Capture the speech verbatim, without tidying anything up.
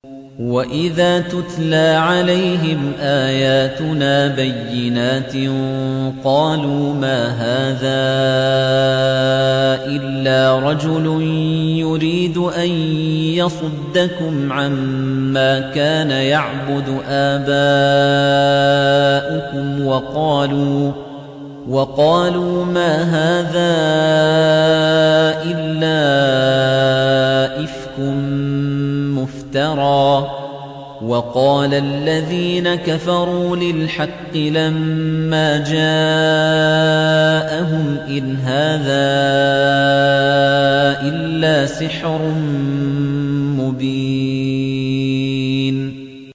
وَإِذَا تُتْلَىٰ عَلَيْهِمْ آيَاتُنَا بَيِّنَاتٍ قَالُوا مَا هَٰذَا إِلَّا رَجُلٌ يُرِيدُ أَن يَصُدَّكُمْ عَمَّا كَانَ يَعْبُدُ آبَاؤُكُمْ وَقَالُوا وَقَالُوا مَا هَٰذَا إِلَّا إِفْكٌ مُّفْتَرًى وَقَالَ الَّذِينَ كَفَرُوا لِلْحَقِّ لَمَّا جَاءَهُمْ إِنْ هَٰذَا إِلَّا سِحْرٌ مُّبِينٌ